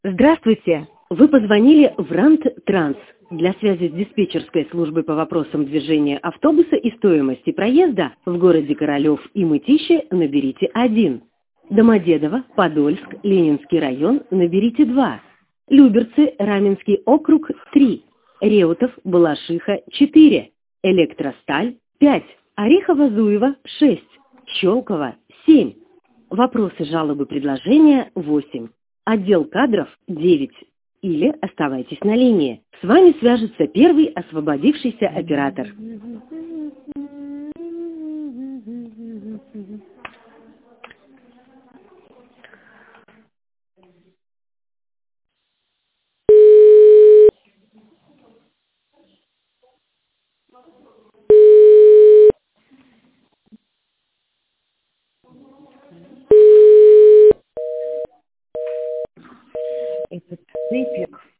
Здравствуйте! Вы позвонили в Рант Транс. Для связи с диспетчерской службой по вопросам движения автобуса и стоимости проезда в городе Королев и Мытищи наберите 1. Домодедово, Подольск, Ленинский район наберите 2. Люберцы, Раменский округ 3. Реутов, Балашиха 4. Электросталь 5. Орехово-Зуево 6. Щелково 7. Вопросы, жалобы, предложения 8. Отдел кадров 9. Или оставайтесь на линии. С вами свяжется первый освободившийся оператор. Этот цыпик